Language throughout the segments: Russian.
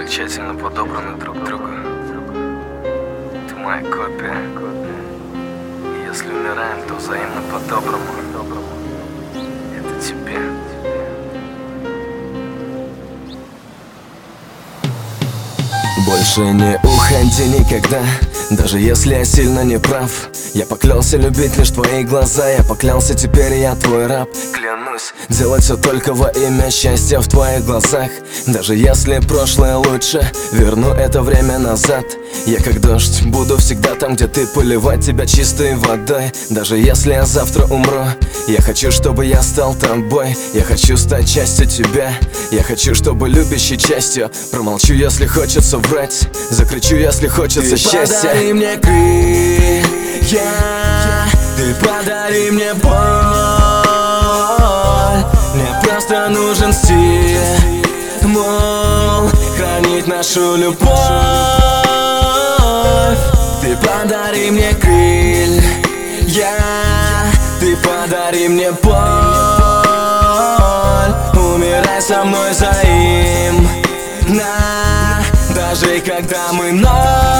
так тщательно подобраны друг к другу. Ты моя копия. И если умираем, то взаимно по-доброму. Это тебе. Больше не уходи никогда, даже если я сильно не прав. Я поклялся любить лишь твои глаза, я поклялся, теперь я твой раб. Клянусь делать все только во имя счастья в твоих глазах. Даже если прошлое лучше, верну это время назад. Я как дождь, буду всегда там, где ты, поливать тебя чистой водой. Даже если я завтра умру, я хочу, чтобы я стал тобой. Я хочу стать частью тебя. Я хочу, чтобы любящей частью. Промолчу, если хочется врать, закричу, если хочется счастья. Подари мне крылья, ты подари мне боль. Мне просто нужен стимул хранить нашу любовь. Ты подари мне крылья, ты подари мне боль. Умирай со мной взаимно, даже когда мы ноль.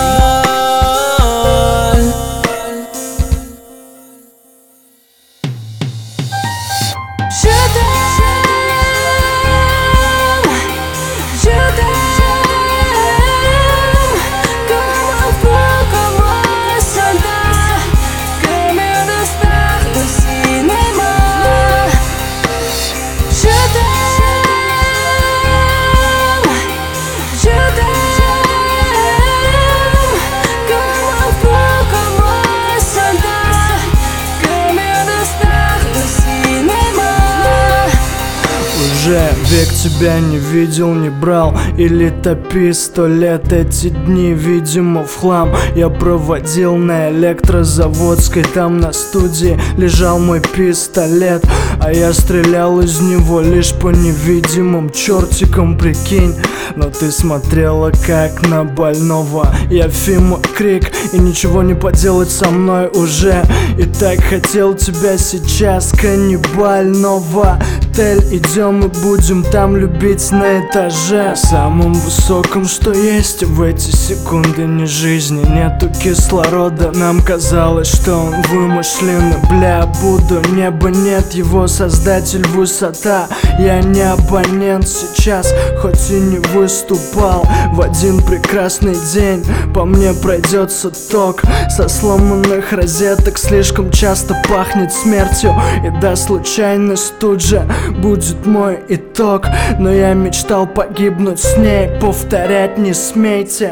Уже век тебя не видел, не брал. Или топи 100 лет, эти дни, видимо, в хлам. Я проводил на электрозаводской, там на студии лежал мой пистолет. А я стрелял из него лишь по невидимым чертикам, прикинь. Но ты смотрела как на больного. Я Фима Крик, и ничего не поделать со мной уже. И так хотел тебя сейчас, каннибального. Тель, идем и будем там любить на этаже, самым высоком, что есть. В эти секунды не жизни, нету кислорода. Нам казалось, что он вымышленный. Бля, буду, неба нет, его создатель высота. Я не абонент сейчас, хоть и не выступал. В один прекрасный день по мне пройдется ток со сломанных розеток. Слишком часто пахнет смертью, и да, случайность тут же будет мой итог. Но я мечтал погибнуть с ней, повторять не смейте.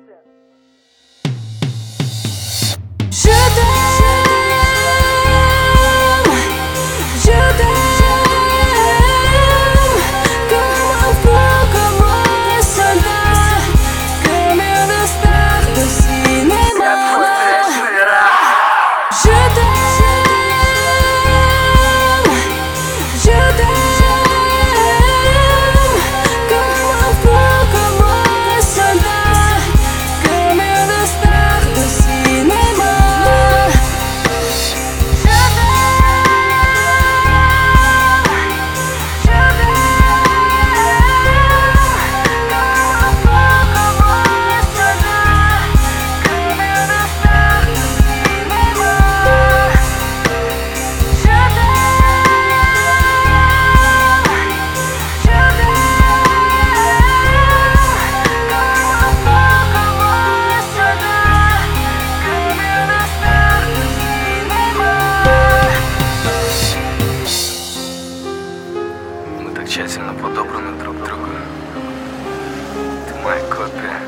Тщательно подобраны друг к другу. Ты моя копия.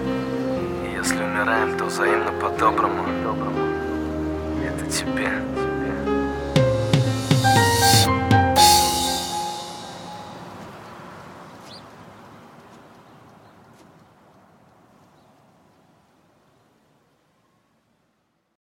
И если умираем, то взаимно по-доброму. Это тебе.